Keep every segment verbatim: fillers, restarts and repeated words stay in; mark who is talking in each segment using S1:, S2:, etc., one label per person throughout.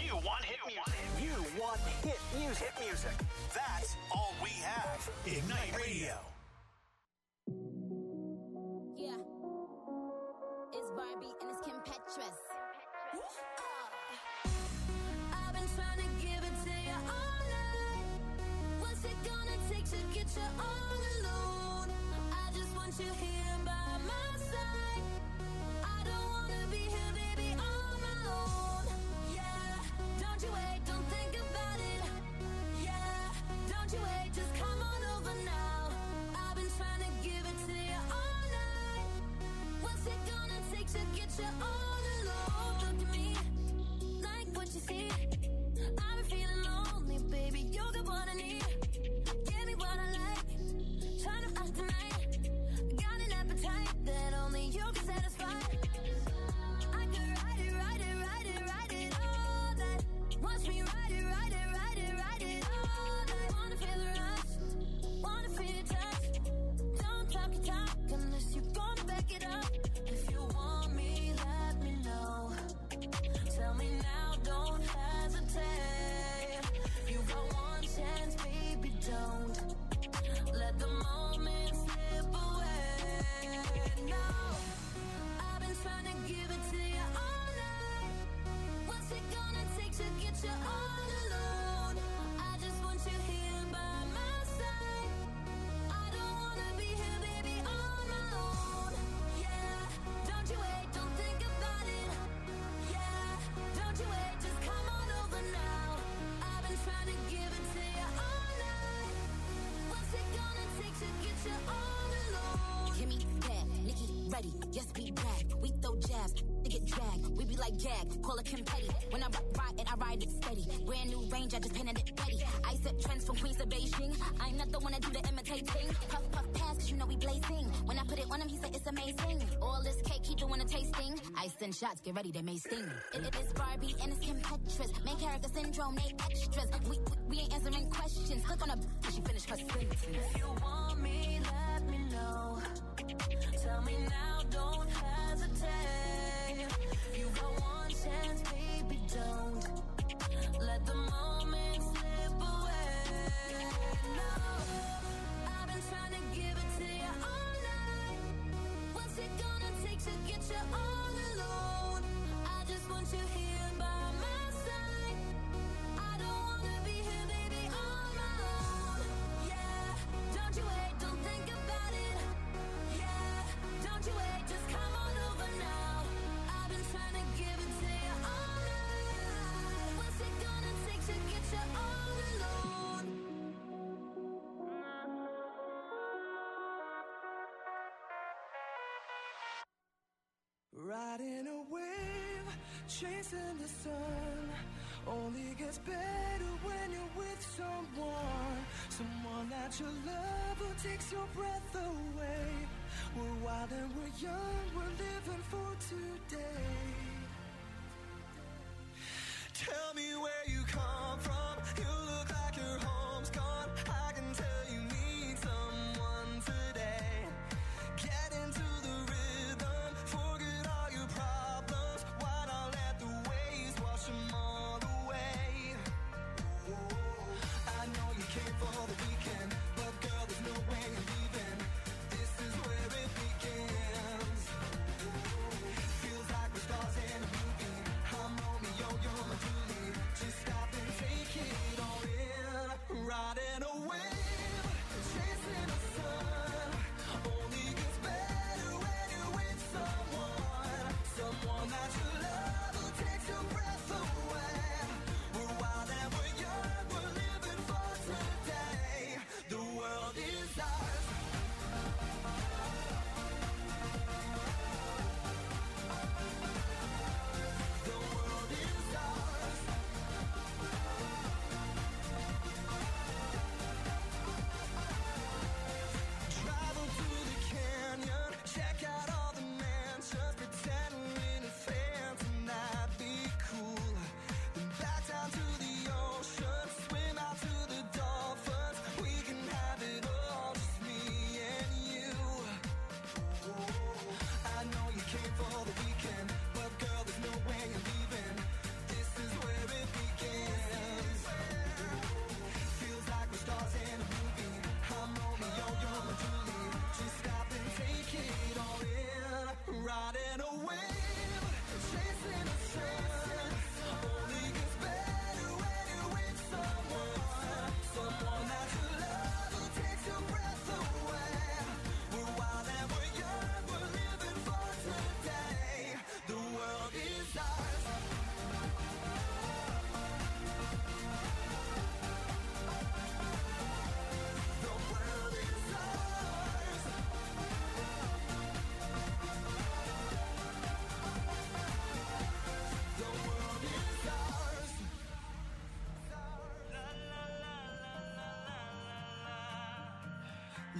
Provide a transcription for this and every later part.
S1: You want hit music.
S2: You want hit music.
S1: Hit music. That's all we have. Ignite Radio.
S3: Yeah. It's Barbie and it's Kim Petras. I've been trying to give it to you all night. What's it gonna take to get you all alone? I just want you here by my side. I don't wanna be here, baby, on my own. Yeah, don't you wait, don't think about it. Yeah, don't you wait, just come on over now. I've been trying to give it to you all night. What's it gonna take to get you all alone? Look at me, like what you see. I've been feeling lonely, baby, you're the one I need. Give me what I like, try to ask tonight. Got an appetite that only you can satisfy. I could ride it, ride it, ride it, ride it all night. Watch me ride it, ride it, ride it, ride it all night. Wanna feel the rush, wanna feel your touch. Don't talk your talk unless you're gonna back it up. If you want me, let me know. Tell me now, don't hesitate. You got one chance, baby, don't let the moment slip away. No, I've been trying to give it to you all night. What's it gonna take to get you all alone? I just want you here by my side. I don't wanna be here, baby, on my own. Yeah, don't you wait, don't think about it. Yeah, don't you wait, just come on over now. I've been trying to give it to you all night. What's it gonna take to get you all alone?
S4: Kimmy, bad, Nikki, ready, yes, we back. We throw jabs, they get dragged. We be like gag, call it Kim Petty. When I ride, ride it, I ride it steady. Brand new range, I just painted it ready. I set trends from Queens to Beijing. I'm not the one that do the imitating. Puff, puff, pass, cause you know we blazing. When I put it on him, he said it's amazing. All this cake, he doing a tasting. I send shots, get ready, they may sting. It, it is Barbie and it's Kim Petras. Main character syndrome, they extras. We, we, we ain't answering questions. Click on her till she finish her sentence.
S3: If you want me, let me know. Tell me now, don't hesitate. You got one chance, baby, don't let the moment slip away. No, I've been trying to give it to you all night. What's it gonna take to get you all alone? I just want you here by my side. I don't wanna be here, baby, on my own. Yeah, don't you wait, don't think about it. Yeah, don't you wait, just come on over now. I've been trying to give it to you all night. What's it gonna take to get you all alone?
S5: Riding a wave, chasing the sun. Only gets better when you're with someone. Someone that you love who takes your breath away. We're wild and we're young, we're living for today. Tell me where you come from. You look like your home's gone. I can tell you need someone today. Get into the rhythm, forget all your problems. Why not let the waves wash them all away? I know you came for the weekend, but girl, there's no way you're leaving. This is where it begins. Feels like we're stars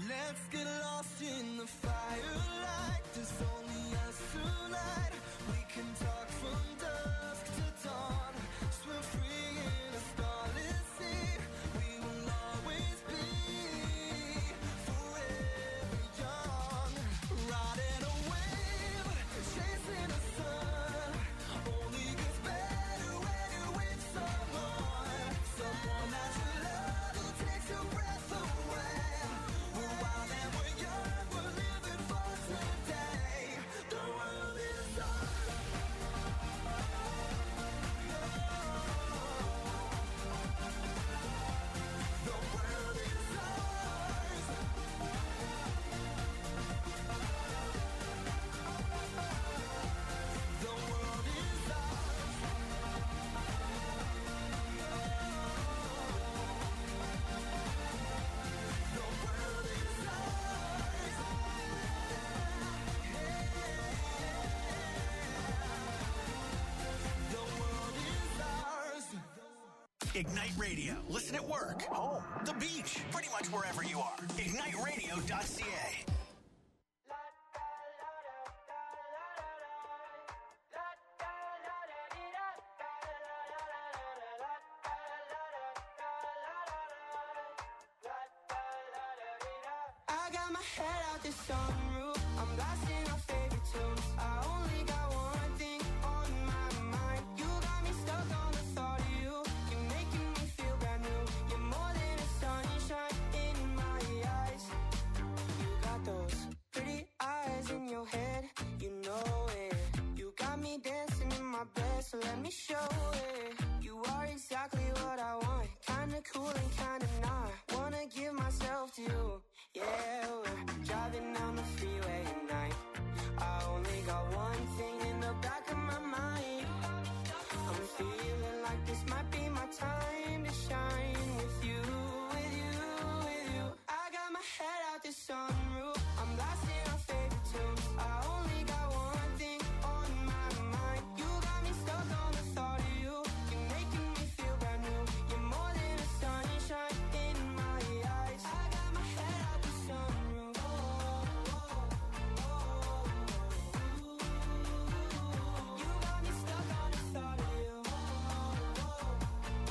S5: Let's get lost in the firelight. There's only us tonight. We can talk from dusk to dawn. Swim free in a starless sea. We will always be forever young. Riding a wave, chasing the sun. Only gets better when you're with someone. Someone that you love who takes your breath away. We're wild and we're young, we're living for today. The world is ours. The world is ours. The world is ours. The world is ours. The world is ours.
S1: Ignite Radio. Listen at work, home, the beach, pretty much wherever you are. ignite radio dot c a.
S5: I got my head out the sunroof. I'm blasting our favorite tunes. I only got one thing on my mind. You got me stuck on the thought of you. You're making me feel brand new. You're more than a sunshine in my eyes. You got those pretty eyes in your head. You know it. You got me dancing in my bed, so let me show it. You are exactly what I want. Kinda cool and kinda not. Wanna give myself to you. Yeah, we're driving down the freeway at night. I only got one thing in the back of my mind. I'm feeling like this might be my time to shine with you, with you, with you. I got my head out the sunroof. I'm blasting our favorite tunes. I only got one thing on my mind. You got me stuck on the thought of you. You're making me feel brand new. You're more than a sunshine in my eyes. I got my head out the sunroof. Oh, oh, oh, oh. You got me stuck on the thought of you. Oh, oh,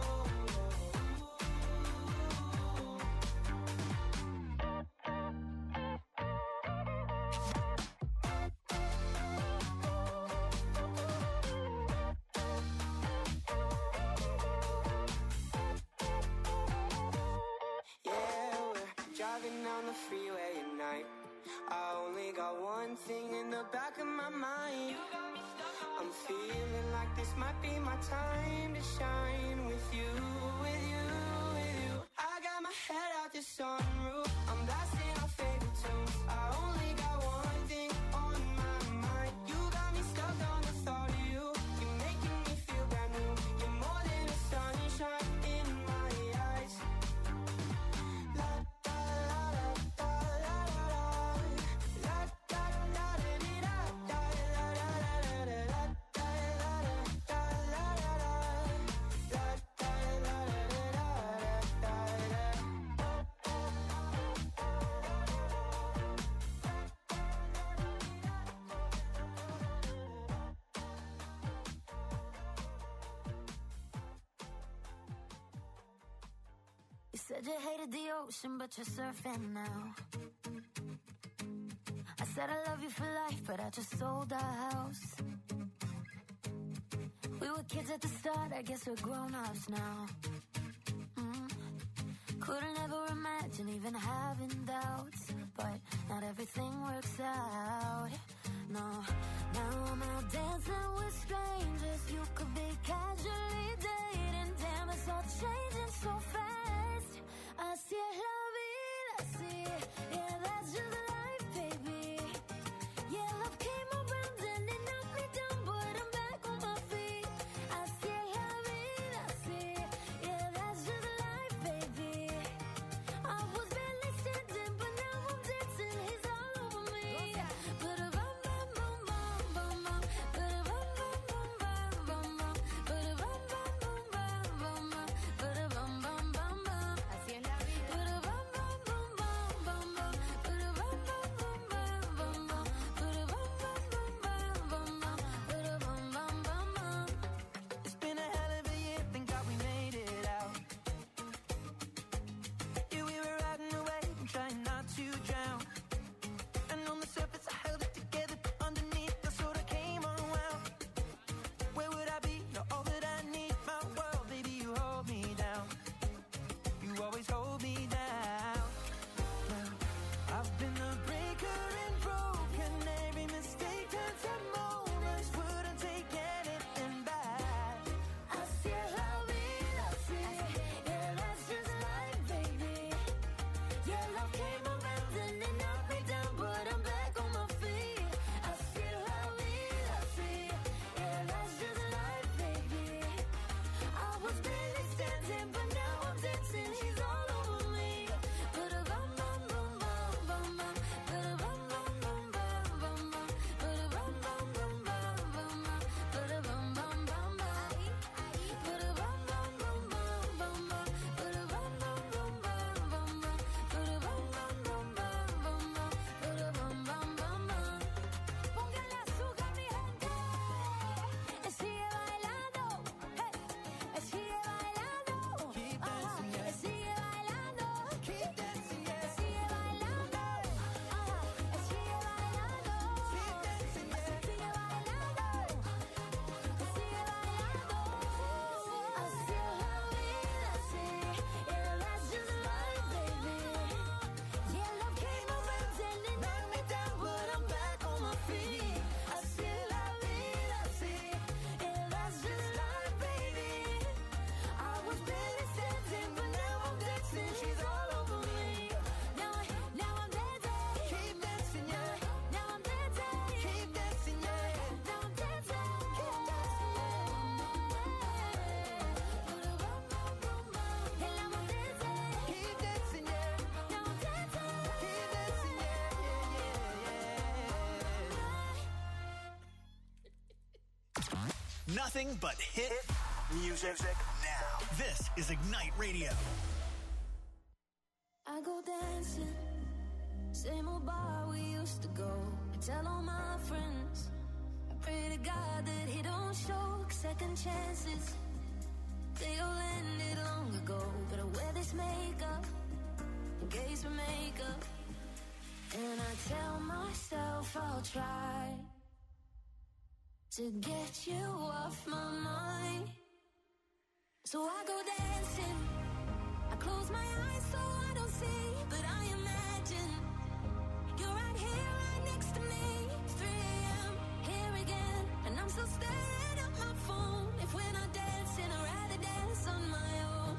S5: yeah, we're driving down the freeway at night. I only got one thing in the back of my mind. I'm feeling like this might be my time to shine with you, with you, with you. I got my head out the sunroof. I'm blasting our favorite tunes. I only got one thing on my mind. You got me stuck on the thought of you. You're making me feel brand new. You're more than a sunshine in my eyes. La da la da la la la la da la da di da da la la la la la da la da la la la la da la la
S4: You said you hated the ocean, but you're surfing now. I said I love you for life, but I just sold our house. We were kids at the start, I guess we're grown-ups now. Mm. Couldn't ever imagine even having doubts, but not everything works out. No, now I'm out dancing with strangers. You could be casually dating. Damn, it's all changing so fast. Así es la vida, así. Yeah, that's just life, baby. Yeah, love came around and it knocked me down, but I'm back on my feet. Así es la vida, así. Yeah, that's just life, baby. I was barely standing, but now I'm dancing. He's all over me. But a bum bum bum bum bum bum. But a bum bum bum bum bum bum. But a bum bum bum
S1: Nothing but hit, hit music now. This is Ignite Radio.
S3: I go dancing, same old bar we used to go. I tell all my friends, I pray to God that he don't show second chances. They all ended long ago, but I wear this makeup in case we make up. And I tell myself I'll try to get you off my mind. So I go dancing, I close my eyes so I don't see, but I imagine you're right here, right next to me. three a.m. here again, and I'm still staring at my phone. If we're not dancing, I'd rather dance on my own.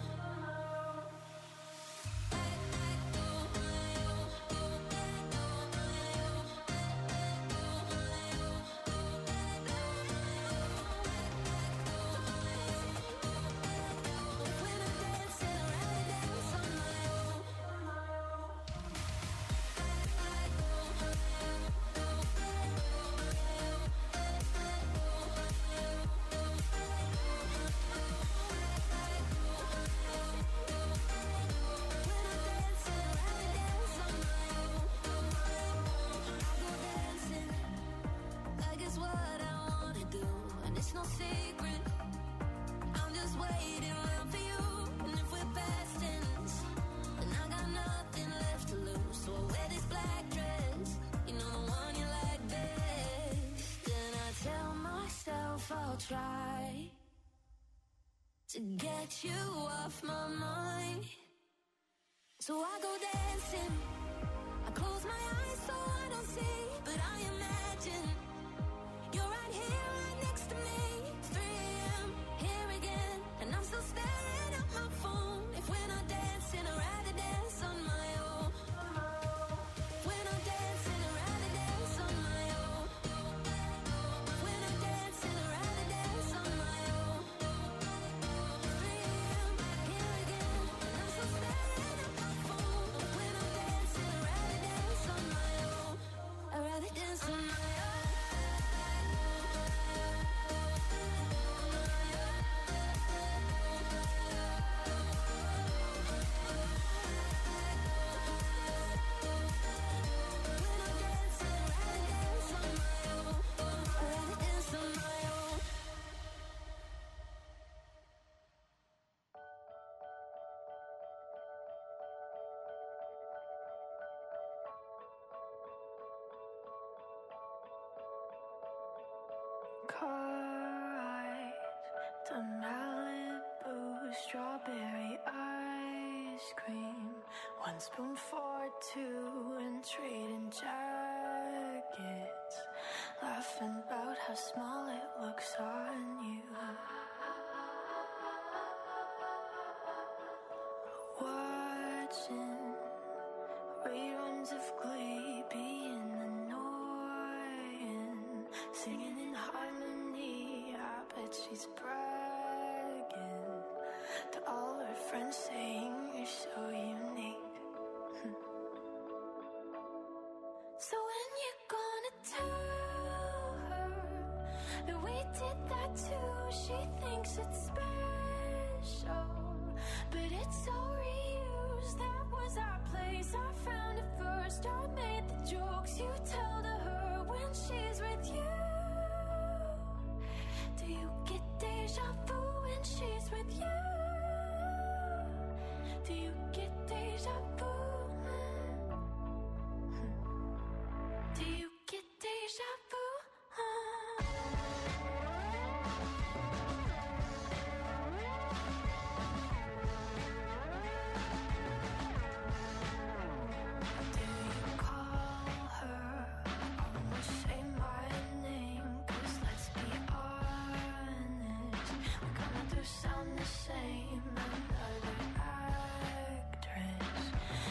S3: I'll try to get you off my mind. So I go dancing, I close my eyes so I don't see, but I imagine you're right here, right next to me. three a.m. here again, and I'm still staring at my phone. If we're not dancing, I'd rather dance on my own. If we're not dancing, I'd rather dance on my own. If we're not dancing, I'd rather dance on my own. three a.m. here again, and I'm still staring at my phone. If we're not dancing, I'd rather dance on my own. I'd rather dance on my own.
S6: Car ride to Malibu, strawberry ice cream, one spoon for two, and trading jackets, laughing about how small it looks on you. Watching reruns of Glee, being annoying, singing in harmony. I bet she's bragging to all her friends, saying you're so unique. So when you gonna tell her that we did that too? She thinks it's special, but it's so reused. That was our place, I found it first. I made the jokes you tell to her when she's with you. Do you get deja vu when she's with you? Do you get deja vu? Do you get deja vu? Do you call her? Almost say my name, 'cause let's be honest, we kinda do sound the same. Another actress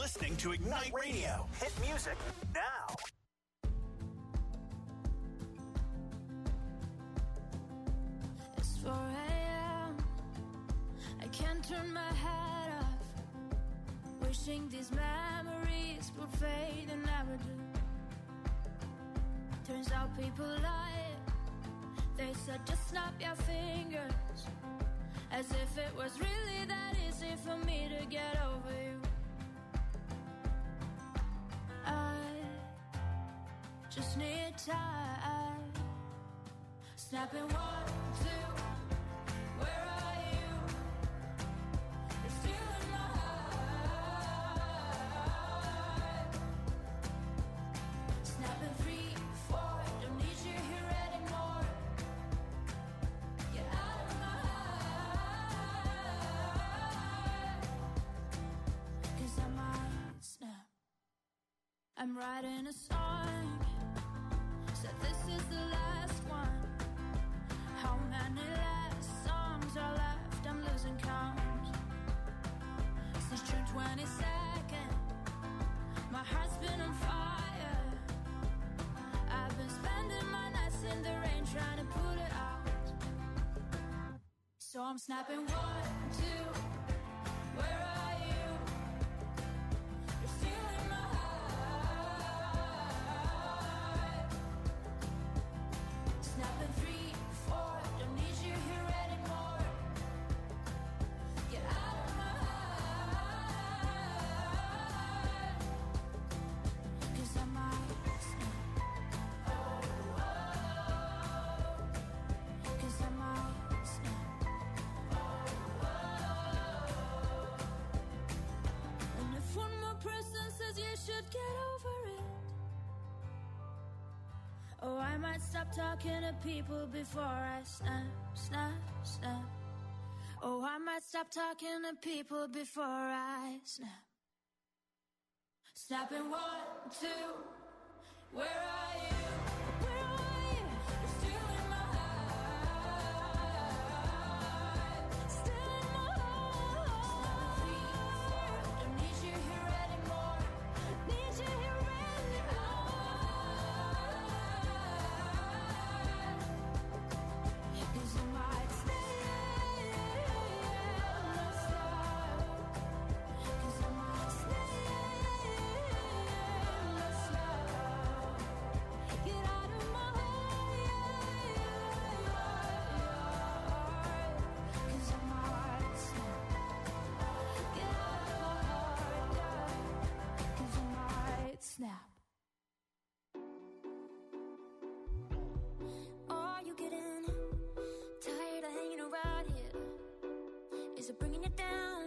S1: listening to Ignite Radio.
S2: Hit music now.
S6: It's four a.m. I can't turn my head off. Wishing these memories would fade and never do. Turns out people lie. They said just snap your fingers, as if it was really that easy for me to get over you. I just need time. Snapping one, two, where are you? You're still in my heart. Snapping three, four, don't need you here anymore. Get out of my heart. 'Cause I might snap. I'm writing a song, said this is the last one. How many last songs are left? I'm losing count. Since June twenty-second, my heart's been on fire. I've been spending my nights in the rain trying to put it out. So I'm snapping one, two, where are you? You're still in my heart. Snapping three, four, don't need you here anymore. Get out of my heart. 'Cause I might snap. Oh, oh. 'Cause I might snap. Oh, oh. And if one more person says you should get over it, oh, I might stop talking to people before I snap, snap, snap. Oh, I might stop talking to people before I snap. Snapping one, two, where are you? Where are you? You're still in my heart. Still in my heart. Three, four, don't need you here anymore. Need you here anymore. 'Cause I might stay, not stop. 'Cause I might stay, not stop. Get out of my heart. 'Cause I might snap. Get out of my heart, yeah. 'Cause I might snap. Are you getting tired of hanging around here? Is it bringing you down?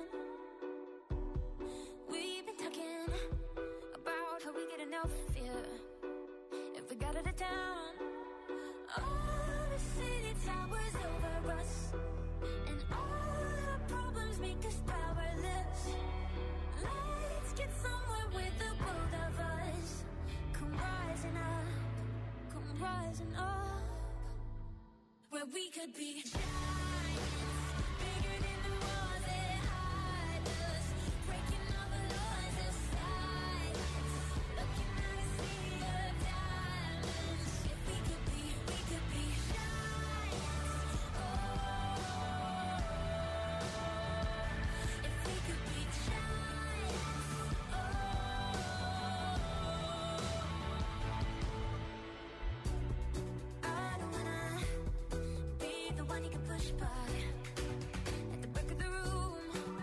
S6: We've been talking about how we get enough here if we got out of town. All the city towers over us, and all our problems make us powerless. Let's get somewhere with the both of us. Come rising up, come rising up, where we could be giants, bigger than the walls that hide us, breaking all the laws of silence, looking at a sea of diamonds. If we could be, we could be giants. Oh, if we could be giants. Oh, I don't wanna be the one you can push by at the back of the room.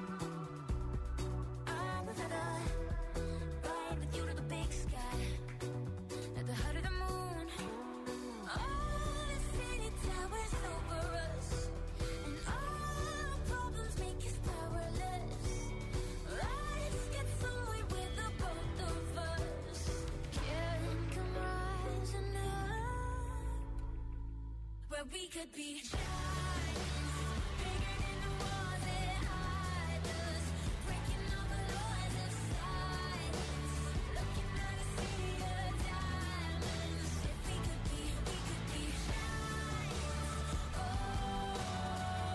S6: I would rather ride with you to the big sky, at the heart of the moon. All the city towers over us, and all our problems make us powerless. Let's get somewhere with the both of us. Can come rising up, where we could be giants, bigger than the walls that hide us, breaking all the laws of silence, looking at a sea of diamonds. If we could be, we could be giants. Oh,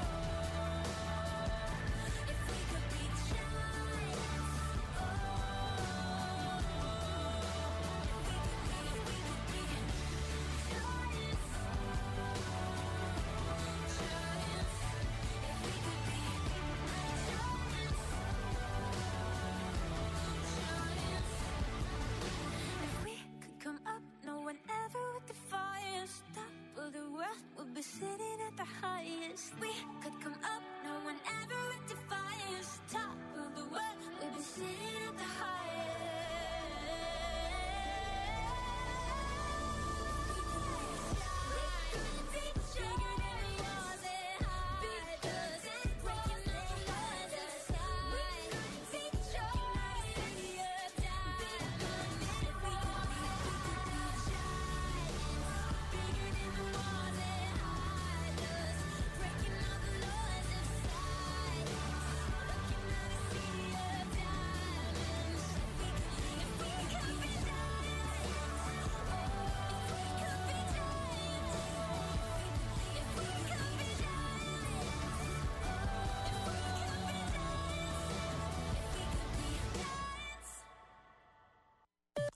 S6: if we could be giants. Oh,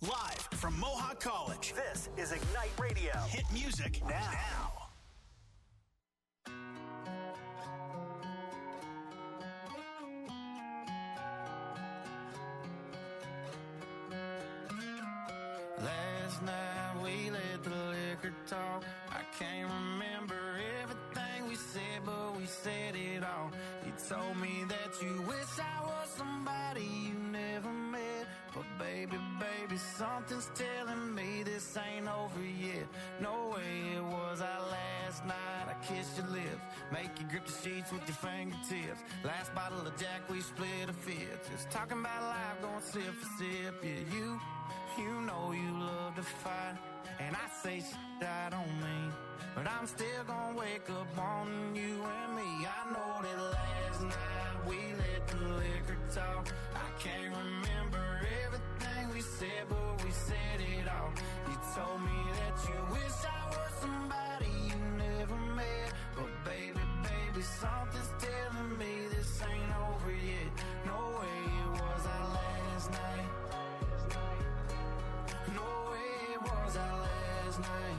S1: Live from Mohawk College.
S2: This is Ignite Radio.
S1: Hit music now. now.
S7: Last night we let the liquor talk. I can't remember everything we said, but we said it all. You told me that you wish I was somebody you never met. But baby, baby, something's telling me this ain't over yet. No way it was our last night. I kissed your lips, make you grip the sheets with your fingertips. Last bottle of Jack, we split a fifth. Just talking about life, going sip for sip. Yeah, you, you know you love to fight. And I say shit I don't mean, but I'm still gonna wake up on you and me. I know that last night we let the liquor talk. I can't remember everything we said, but we said it all. You told me that you wish I was somebody you never met. But baby, baby, something's telling me this ain't over yet. No way it was our last night. No way it was our last night.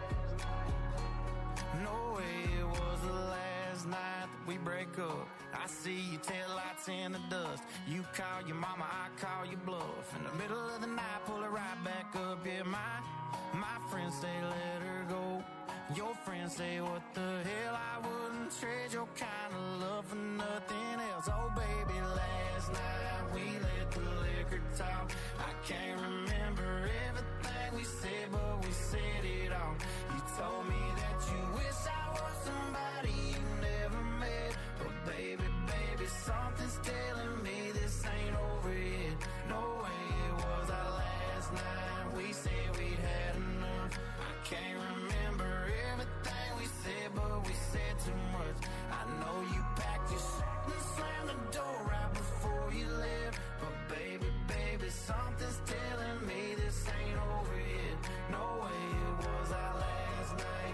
S7: No way it was the last night that we break up. I see your taillights in the dust. You call your mama, I call your bluff. In the middle of the night, pull it right back up. Yeah, my, my friends say let her go. Your friends say what the hell, I wouldn't trade your kind of love for nothing else. Oh baby, last night we let the liquor talk. I can't remember everything we said, but we said it all. You told me that you wish I was somebody you never met. But baby, baby, something's telling me this ain't over yet. No way it was our last night. We said we'd had enough. I can't remember everything we said, but we said too much. I know you packed your shit and slammed the door right before you left. But baby, baby, something's telling me this ain't over yet. No way it was our last night.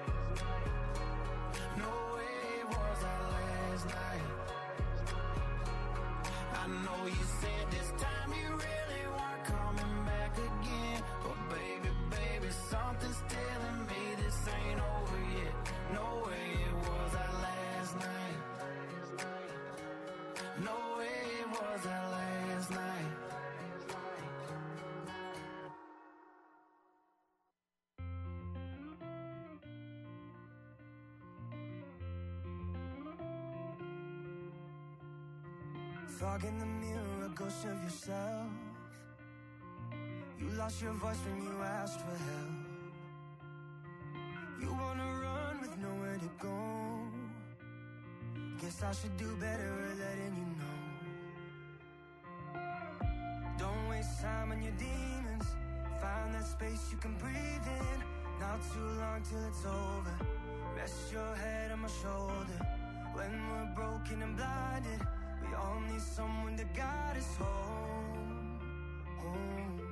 S7: No way it was our last night. I know you said this time you really weren't coming back again. But baby, baby, something's telling me this ain't over yet. No way it was our last night. No way it was our last night.
S5: Fog in the mirror, a ghost of yourself. You lost your voice when you asked for help. You wanna run with nowhere to go. Guess I should do better at letting you know. Don't waste time on your demons. Find that space you can breathe in. Not too long till it's over. Rest your head on my shoulder. When we're broken and blinded, we all need someone to guide us home, home.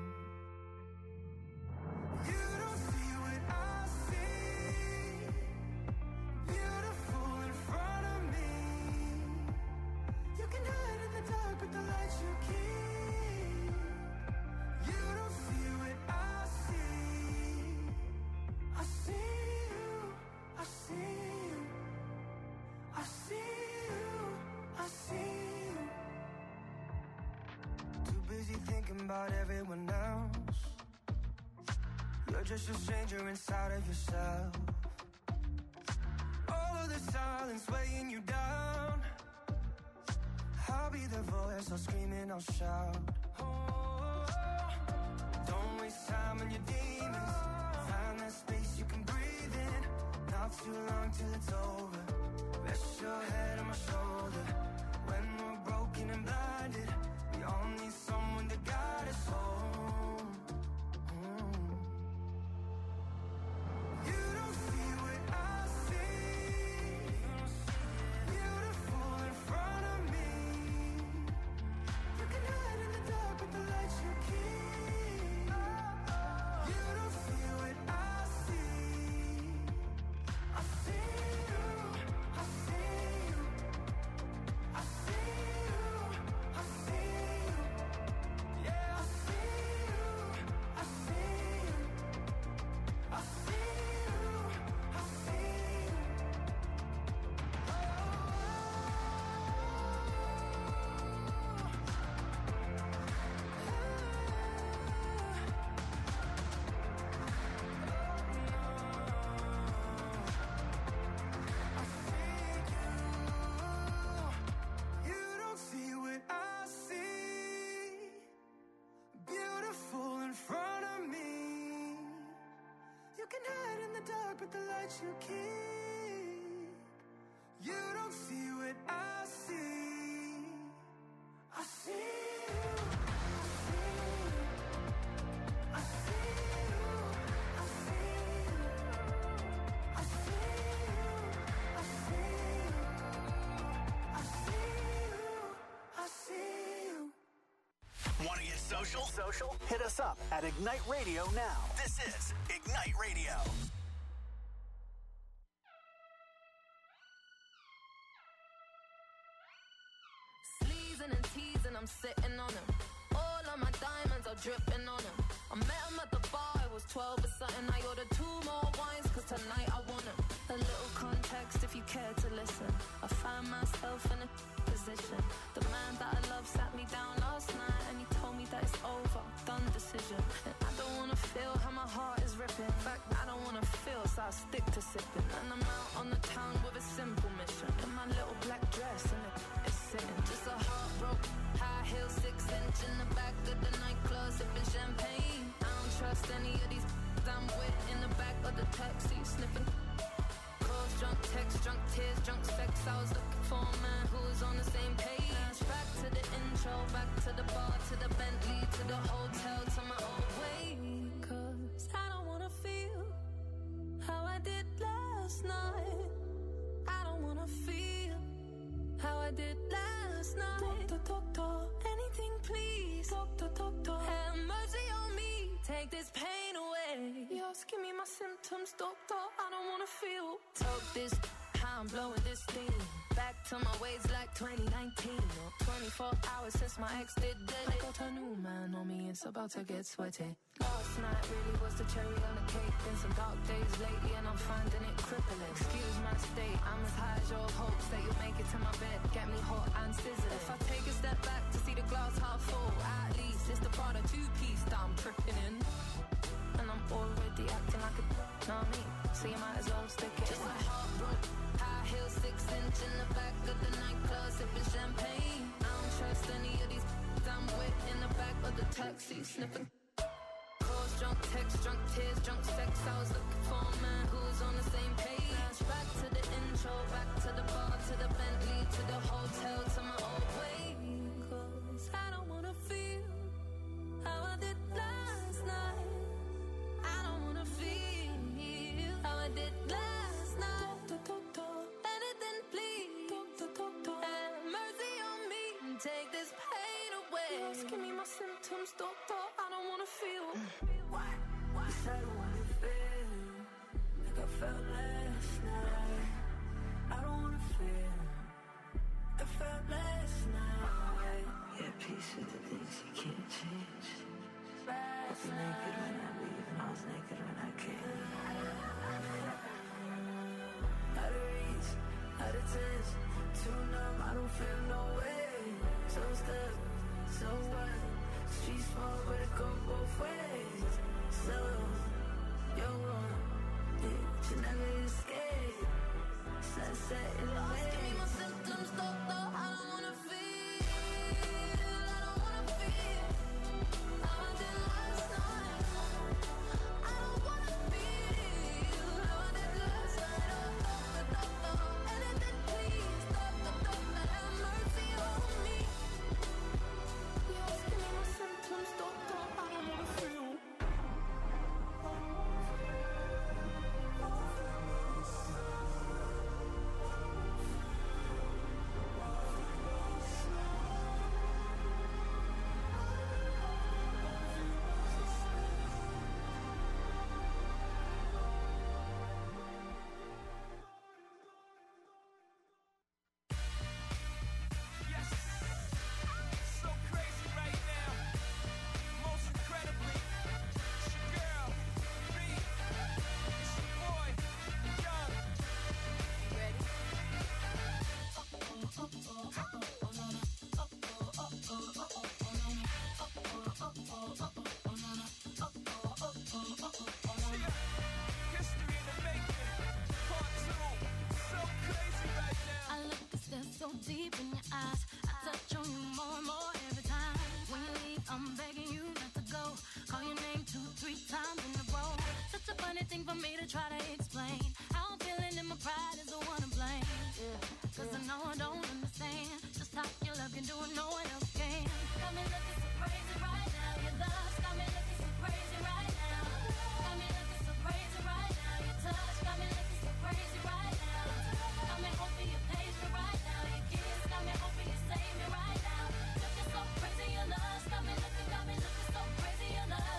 S5: You don't see what I see. Beautiful in front of me. You can hide in the dark with the lights you keep. You don't see what I see. I see you, I see you, I see you, I see you. Too busy thinking about everyone else. You're just a stranger inside of yourself. All of the silence weighing you down. I'll be the voice, I'll scream and I'll shout. Oh, don't waste time on your demons. Find that space you can breathe in. Not too long till it's over. Rest your head on my shoulder. When we're broken and blinded, we all need someone to guide us home. home. You don't see what I see. Beautiful in front of me. You can hide in the dark with the lights you keep. You don't see what I see. I see you, I see you. that you keep. You don't see what I see. I see you. I see you. I see you. I see you. I see you. I see you. I see you.
S1: Want to get social?
S2: Social? Hit us up at Ignite Radio now.
S1: This is Ignite Radio.
S8: Sleezing and teasing, I'm sitting on them. All of my diamonds are dripping on them. I met him at the bar, it was twelve or something. I ordered two more wines, cause tonight I want him. A little context if you care to listen. I find myself in a position. The man that I love sat me down last night and he told me that it's over, done decision. And I don't wanna feel how my heart is ripping. In fact, I don't wanna feel, so I'll stick to sipping. And I'm out on the town with a simple mission. In my little black dress and it's sitting. Just a heartbroken, high heel, six inch in the back of the nightclub, sipping champagne. I don't trust any of these I'm with in the back of the taxi, sniffing. Calls, drunk text, drunk tears, drunk sex. I was looking for a man who was on the same page. Back to the intro, back to the bar, to the Bentley, to the hotel, to my old way. Cause I don't wanna feel how I did last night. I don't wanna feel how I did last night. Doctor, doctor, anything please. Doctor, doctor, have mercy on me. Take this pain away. You're asking me my symptoms, doctor. I don't wanna feel. Talk this, how I'm blowing this thing. Back to my ways like twenty nineteen. Or twenty-four hours since my ex did dead. I got a new man on me, it's about to get sweaty. Last night really was the cherry on the cake. Been some dark days lately and I'm finding it crippling. Excuse my state, I'm as high as your hopes that you'll make it to my bed. Get me hot and sizzling. If I take a step back to see the glass half full, at least it's the Prada two-piece that I'm tripping in. And I'm already acting like a know me, so you might as well stick it. Just a heartbroken, high heel, six inch in the back of the nightclub, sipping champagne. I don't trust any of these I'm with in the back of the taxi, sniffing. Calls, drunk text, drunk tears, drunk sex. I was looking for a man who was on the same page. Back to the intro, back to the bar, to the Bentley, to the hotel, to my old way. Cause I don't wanna feel how I did last night. I don't wanna feel how I did last night. Doctor, doctor, anything please. Doctor, doctor, have mercy on me and take this pain away. You're asking me my symptoms, doctor. I don't wanna feel.
S5: What? What? I don't wanna feel like I felt last night. I don't wanna feel like I felt last night.
S9: Yeah, peace with the things you can't change. I was
S5: Last
S9: naked when
S5: night.
S9: I leave and I was naked when I came.
S5: Out of reach, out of touch, too numb, I don't feel no way. So stuck, so what? Street small, but it go both ways. So, you're wrong, yeah, you never escape. Sunset in the way.
S8: Give me my symptoms, doctor. I don't wanna feel. I don't wanna feel how I did last night. I don't wanna feel how I did last night. Oh, doctor, doctor, anything please. Doctor, doctor, have mercy on me. You're asking me my symptoms, doctor. I don't wanna feel.
S5: Yes, so crazy right now. Most incredibly, it's your girl, B. It's your boy, Young.
S8: Ready?
S5: History in the making, part two. So crazy right now.
S3: I look to stare so deep in your eyes. I touch on you more and more every time. When you leave
S6: I'm begging you not to go. Call your name two, three times in a row. Such a funny thing for me to try to explain. How I'm feeling and my pride is the one to blame. Yeah. Cause I know I don't understand just how your love can do it, no one else can. Got me looking so crazy right now. Your love got me looking so crazy right now. Got me looking so crazy right now. Your touch got me looking so crazy right now. Got me hoping you page me right now. Your kiss got me hoping you save me right now. Looking so crazy, your love got me looking, got me looking so crazy, your love.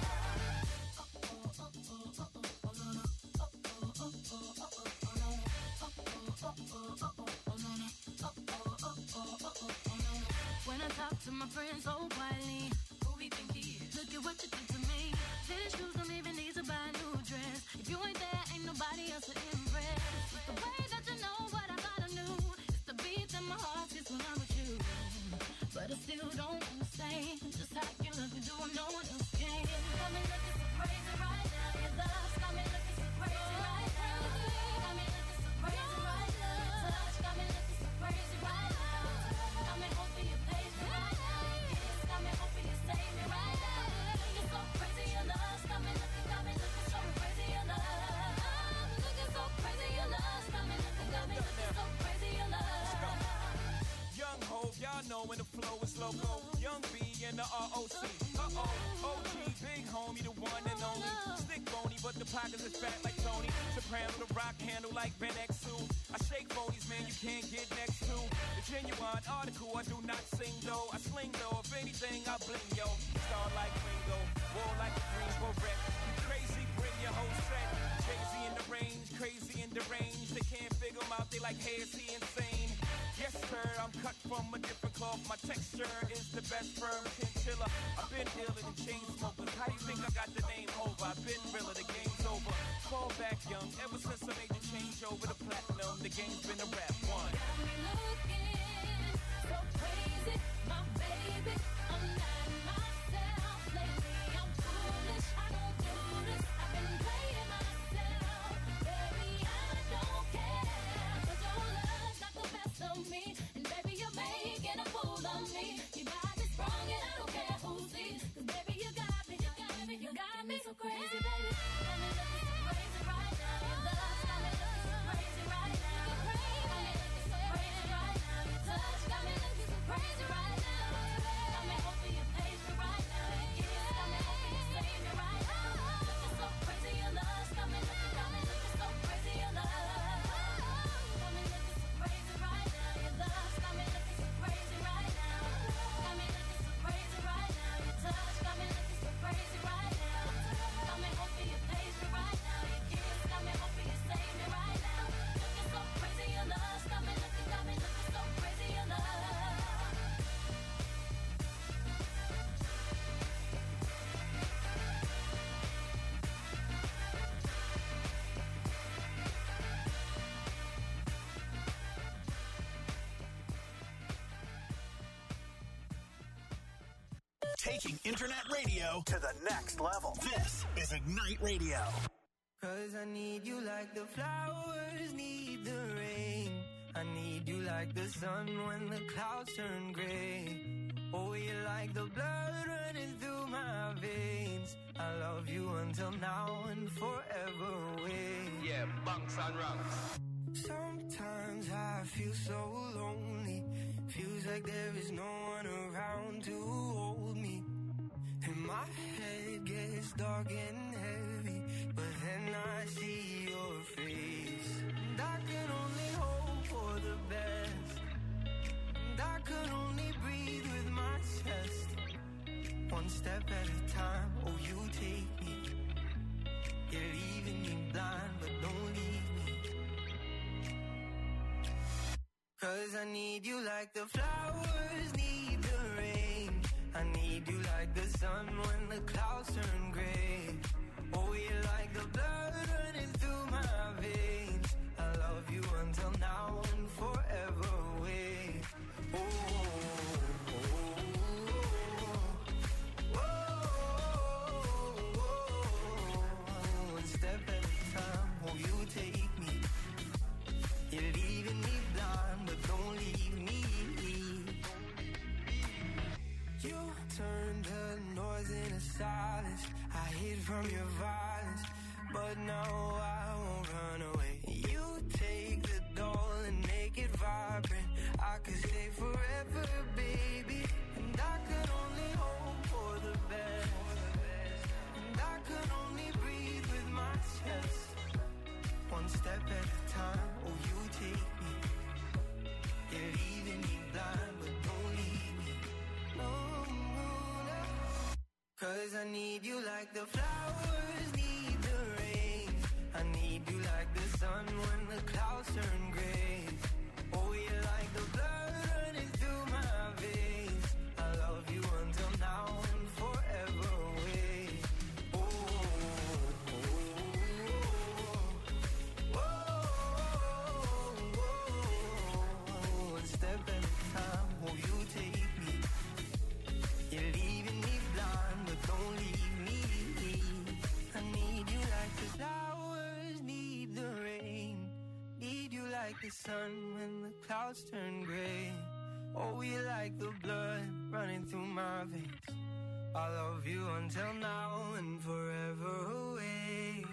S6: When I talk to my friends so quietly, who we think he is? Look at what you did to me. Tennis shoes don't even need to buy a new dress. If you ain't there, ain't nobody else to impress. It's the way that you know what I thought I knew. It's the beat that my heart gets when I'm with you. But I still don't understand just how you love me, do I know what else can. Got me looking so crazy right now. Your love's got me looking so crazy right now. Got me looking so crazy right now. Your touch got me looking so crazy right now. Got me hoping you page me right now. Your kiss got me hoping you save me right now. Looking so crazy, your love's got me looking, got me looking so crazy, your love. Looking so crazy, your love's got me looking, got me looking so crazy, your love.
S10: Young Hov, y'all know when the flow is loco. Young B and the R O C. Uh-oh, O G, big homie, the one and only. Stick bony, but the pockets is fat like Tony. Soprano, the rock handle like Ben X two. I shake bonies, man, you can't get next to. The genuine article, I do not sing though. I sling though, if anything, I bling, yo. Star like Ringo, war like a Greensboro wreck. You crazy, bring your whole set. Crazy in the range, crazy in the range. They can't figure him out, they like, hey, is he insane? Yes, sir, I'm cut from a different cloth. My texture is the best firm chinchilla. I've been iller than chain smokers. How you think I got the name over? I've been realer, the game's over. Fall back young, ever since I made the change over to platinum. The game's been a rap one.
S6: Got me looking so crazy, my baby. I'm not myself lately. I'm foolish, I don't do this. I've been playing myself, baby. I don't care, 'cause your love's not the best of me, and baby you're making a fool of me. You got me sprung and I don't care who sees, 'cause baby you got me, you got me, you got me so crazy, baby. Got me looking so crazy right now. Your love's got me looking so crazy right now. Got me looking so crazy right now. Your touch got me looking so crazy right now. Got me hoping you page me right now. Your kiss got me hoping you save me right now. Looking so crazy, your love's got me looking, got me looking so crazy, your love. Got me looking so crazy right now. Your love's got me looking so crazy right now. Got me looking so crazy right now. Your touch got me looking so crazy right now. Got me hoping you page me right now. Your kiss got me hoping you save me right now. Looking so crazy, your love's got me looking, got me looking so crazy, your love.
S1: Taking internet radio
S2: To the next level.
S1: This is Ignite Radio.
S5: Cause I need you like the flowers need the rain. I need you like the sun when the clouds turn gray. Oh, you're like the blood running through my veins. I love you until now and forever away.
S10: Yeah, bunks and rungs.
S5: Sometimes I feel so lonely. Feels like there is no one around to hold me. And my head gets dark and heavy, but then I see your face. And I can only hope for the best. And I can only breathe with my chest. One step at a time, oh you take me. You're leaving me blind, but don't leave me. Cause I need you like the flowers need the rain. I need you like the sun when the clouds turn gray. Oh, you're like the blood running through my veins. I love you until now and forever away. Oh, oh, oh, oh, oh. One step at a time, oh, you take me. You're leaving me blind, but don't leave me. You turn the from your violence, but no, I won't run away. You take the doll and make it vibrant. I could stay forever, baby, and I could only hope for the best. And I could only breathe with my chest. One step at a time, oh, you take me. You're leaving me blind, but don't leave me. No, no, no. Cause I need you like the flowers need the rain. I need you like the sun when the clouds turn gray. Oh, you're like the blood running through my veins. I love you until now and forever away. Oh, oh, oh, oh, oh. One step at a time, oh, you take me. You're leaving me blind, but don't leave me. I need you like the flowers need the rain. Need you like the sun when the clouds turn gray. Oh, you like the blood running through my veins. I love you until now and forever away.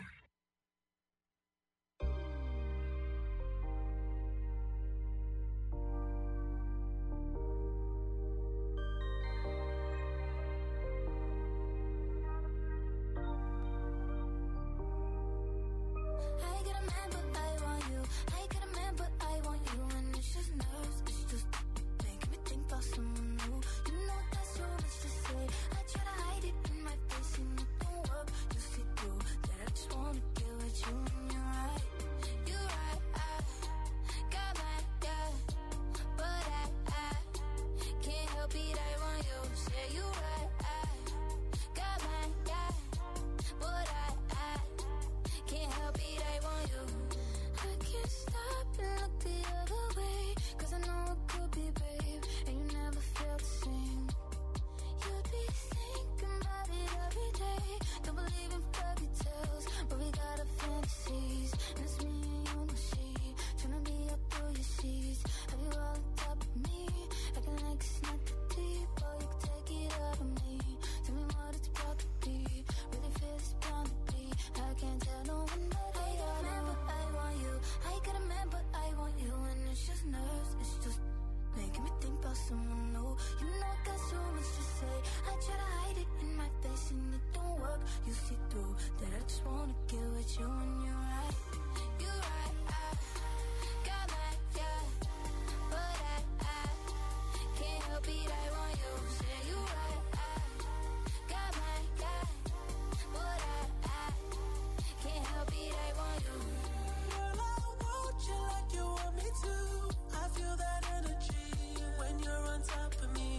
S3: I get a man, but I want you. I get a man, but I want you. And it's just nerves, it's just making me think about someone new. You know that's so much to say. I try to hide it in my face and it don't work. You see through that I just wanna get with you. And you're right, you're right. I got my guy, but I, I can't help it. I want you. Say you right. I got my guy, but I, I can't help it. I want you. I can't stop and look the other way. Cause I know it could be, babe. And you never felt the same. You'd be thinking about it every day. Don't believe in fairy tales, but we got our fantasies. And it's me and you and she, tryna be up through your sheets. Have you all on top of me? Acting like it's not that deep. Oh, you can take it out of me. Tell me what it's about to be. Really feel it's bound to be. I can't tell no one but I got a man, but I want you. I got a man, but I want you. And it's just nerves, it's just making me think about someone new. You know I got so much to say. I try to hide it in my face and it don't work. You see through that I just wanna get with you. And you're right, you're right. I got my guy, but I, I can't help it. I want you. Say you right. I got my guy, but I, I can't help it. I want you.
S5: Girl, I want you like you want me to. I feel that energy when you're on top of me.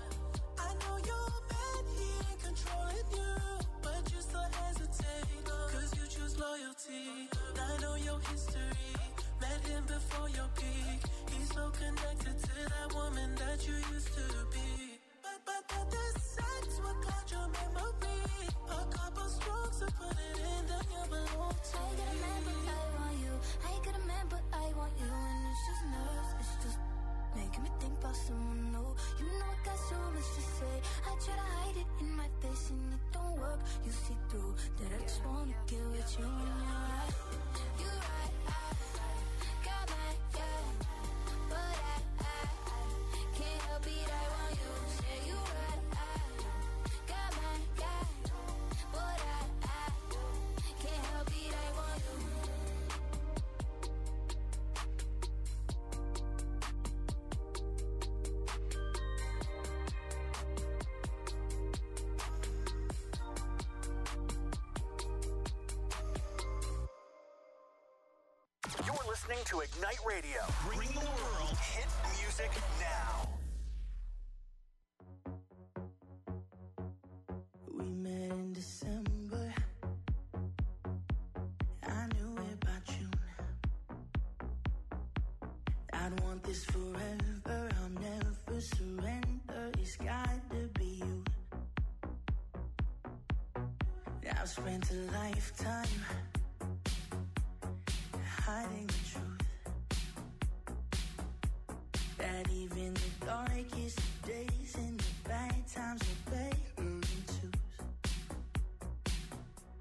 S5: I know you're mad, he ain't controlling you, but you still hesitate, cause you choose loyalty. I know your history, met him before your peak. He's so connected to that woman that you used to be. But, but, but the sex will cloud your memory. A couple strokes to put it in, then you belong to
S3: I got a man, but I want you. I got a man, but I want you. And it's just nerves, it's just making me think about someone new. You know I got so much to say. I try to hide it in my face and it don't work. You see through that I just wanna get with you. And you're right, you're right. I got my guy, but I, I can't help it. I want you. Say you right. I got my guy, but I, I can't help it. I want you.
S2: You're listening to Ignite Radio.
S1: Bring the world hit music now.
S5: We met in December. I knew it by June. I'd want this forever. I'll never surrender. It's got to be you. I've spent a lifetime hiding the truth. That even the darkest days and the bad times are better than twos.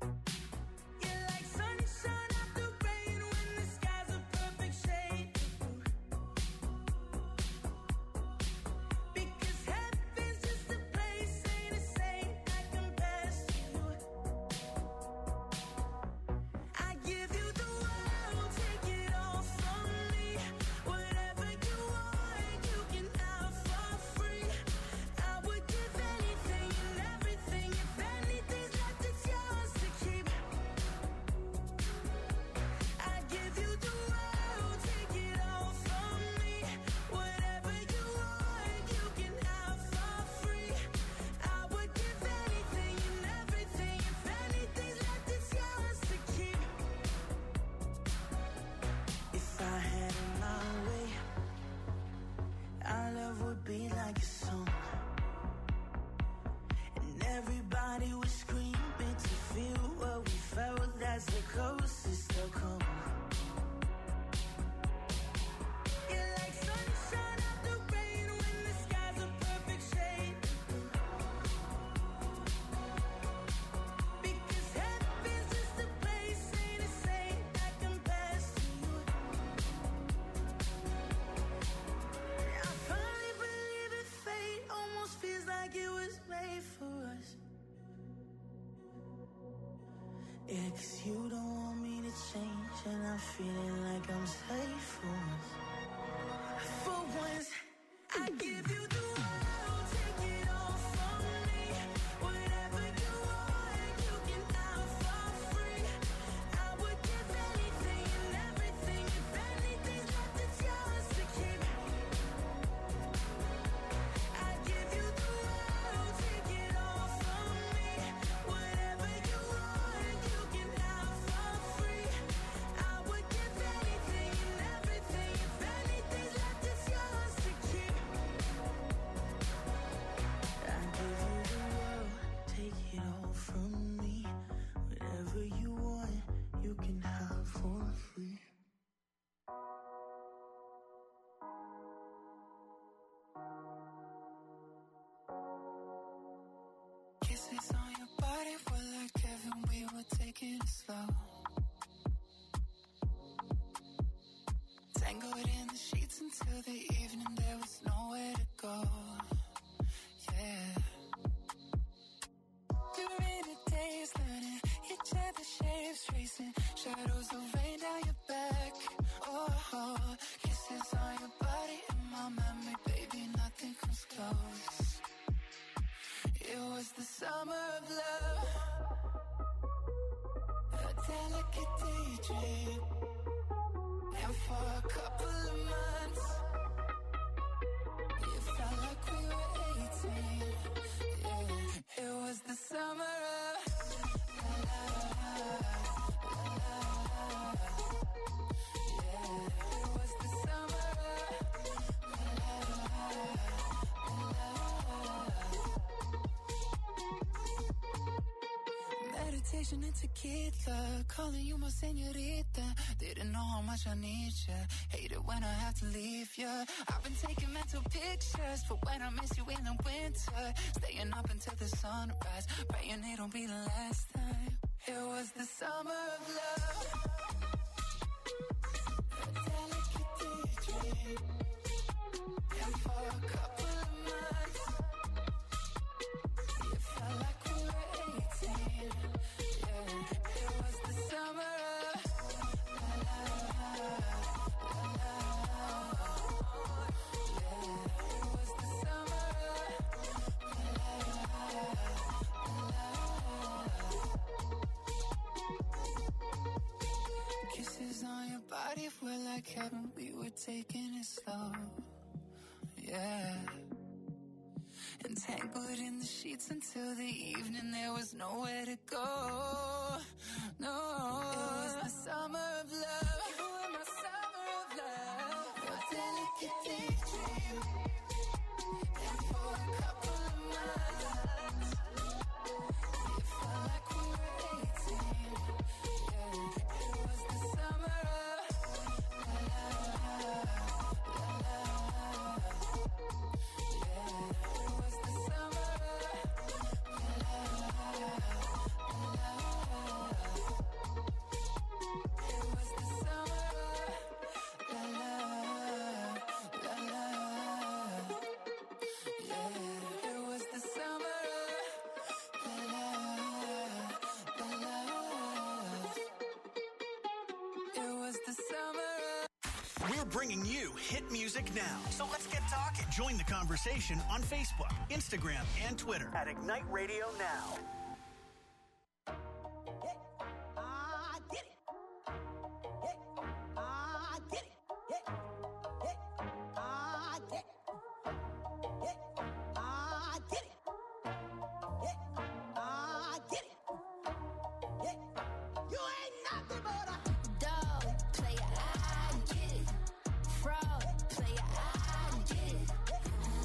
S5: would be like a song, and everybody was screaming to feel what we felt. That's the closest they'll come. You're like sunshine after rain when the sky's a perfect shade. Because heaven's just a place, ain't a saint that compares to you. I finally believe that fate almost feels like it was made for us. Yeah, 'cause you don't want me to change, and I'm feeling like I'm safe for once. For once, I give you the world, take it all from me. Whatever you want, you can have for free. I would give anything and everything. If anything's left, it's yours to keep. I give you the world, take it all from me. Whatever you want, you can have for free. I would give anything and everything. If anything's left, it's yours to keep. I give you the world, take it all from me. Whatever you want, you can have for free. Kisses on your body were like heaven, we were taking it slow. Tangled in the sheets until the evening, there was nowhere to go. Yeah. During the days, learning each other's shapes, tracing shadows of rain down your back. Oh, oh, kisses on your body in my memory, baby, nothing comes close. It was the summer of love, a delicate daydream. And for a couple of months, it felt like we were eighteen. Yeah. It was the summer of la la la, la la la. Yeah. It was the summer of la la la, la la la. Meditation and tequila, calling you my señorita. Didn't know how much I need ya. Hate it when I have to leave ya. I've been taking mental pictures for when I miss you in the winter. Staying up until the sunrise, praying it'll be the last time. It was the summer of love, a delicate daydream. And for a couple of months, it felt like we were eighteen. Yeah, it was the summer of la la la, la la la. Yeah, it was the summer of la la la, la la. Kisses on your body were like heaven, we were taking it slow. Yeah. Entangled in the sheets until the evening, there was nowhere to go. No, it was the summer of love. You were my summer of love, your delicate daydream. And for a couple of months, it felt like we were eighteen. Yeah, it was the summer of la la la, la la la. Yeah, it was the summer of la la la, la la la. It was the summer of la la la la. Yeah, it was the summer of la la la la. It was the summer of.
S1: We're bringing you hit music now. So let's get talking. Join the conversation on Facebook, Instagram, and Twitter
S2: At Ignite Radio Now.
S3: Dog, player, I get it. Fraud, player, I get it.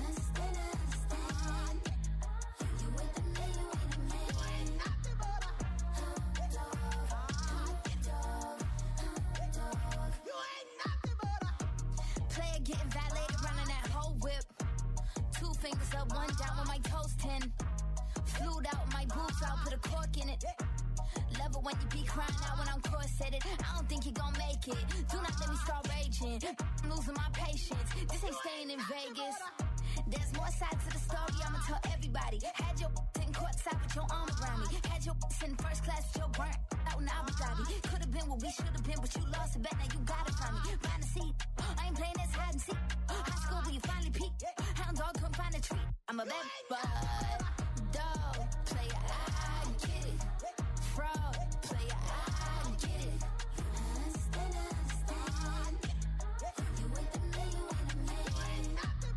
S4: up, one down with my toast tin. Flued out, my boobs out, put a cork in it. Love it when you be crying out when I'm corseted. I don't think you gon' make it. Do not let me start raging. I'm losing my patience. This ain't staying in Vegas. There's more sides to the story, I'ma tell everybody. Had your in courtside with your arm around me. Had your in first class with your burnt out in Abu Dhabi. Could've been what we should've been, but you lost it back, now you gotta find me. Find a seat, I ain't playing this hide and seek. High school where you finally peaked. Hound dog couldn't find a treat. I'm a bad bud, dog, player, I get it. Fraud, player, I get it. Understand, understand. You ain't the man, you ain't the man.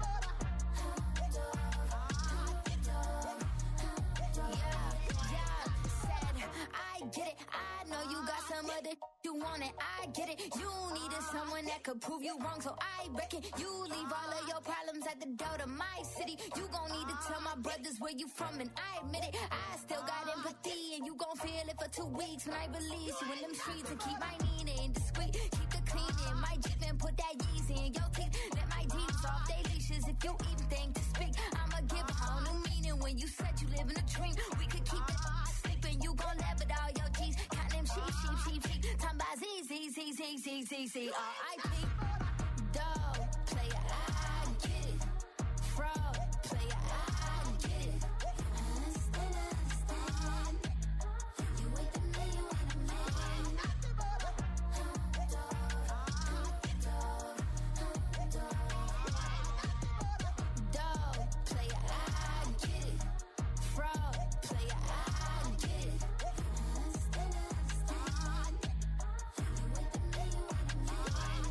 S4: Yeah, yeah, said, I get it. I know you got some other you want it. I get it. You needed someone that could prove you wrong, so I reckon you leave all of your problems at the door to my city. You gon' need to tell my brothers where you from, and I admit it. I still got empathy, and you gon' feel it for two weeks when I release you in them streets and keep my Nina discreet. Keep the cleaning, my Jeep and put that Yeezy in your teeth. Let my demons off they leashes if you even think to speak. I'ma give a whole new meaning when you said you live in a dream. We could keep it sleeping, you gon' laugh at all your G's. Count them sheep, sheep, sheep, sheep. Time by Z, Z, Z, Z, Z, Z, Z, R I P. Dog, player, I get it. Fraud, player, I get it. Understand, understand. You ain't the man, you ain't the man. Dog, player, I get it. Fraud, player, I get it. Understand, understand. You ain't the man, you ain't the man.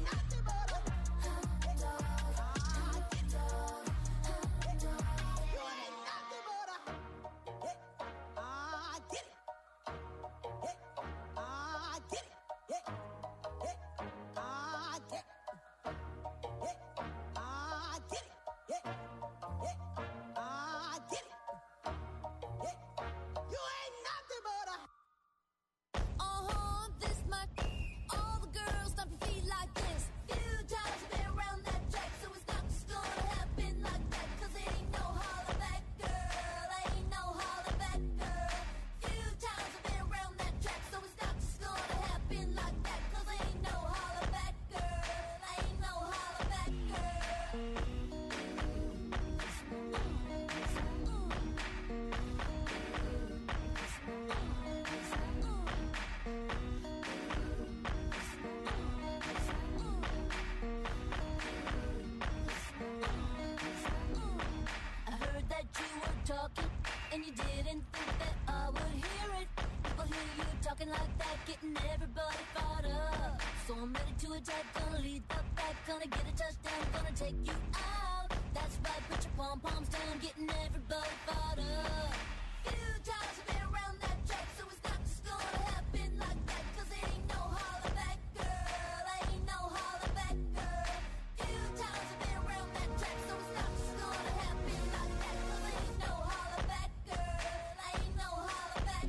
S4: Uh-huh, this my all the girls stomp your feet like this. Few times I've been around that track, so it's not just gonna happen like that. Cause it ain't no holler back, girl. Ain't no holler back, girl. Few times I've been around that track, so it's not just gonna happen like that. Cause it ain't no holler back, girl. Ain't no holler back, girl. I heard that you were talking, and you didn't think that I would hear it. People hear you talking like that, getting everybody fired up. So I'm ready to attack, gonna lead the back, gonna get a touchdown, gonna take you out. That's right, put your pom-poms down, getting everybody fired up. Few times I've been around that track, so it's not just gonna happen like that. Cause it ain't no holler back, girl. Ain't no holler back, girl. Few times I've been around that track, so it's not just gonna happen like that. Cause it ain't no holler back, girl. Ain't no holler back,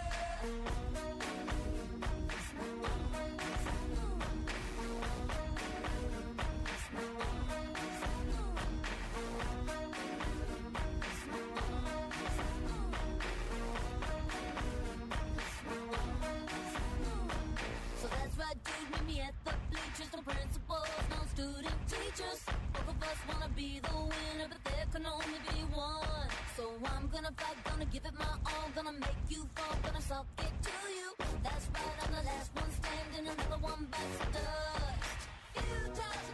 S4: So that's right, dude, meet me at the bleachers. No principals, no student teachers. Both of us wanna be the winner, but there can only be one. So I'm gonna fight, gonna give it my all, gonna make you fall, gonna suck it to you. That's right, I'm the last one standing, another one bites the dust. Few times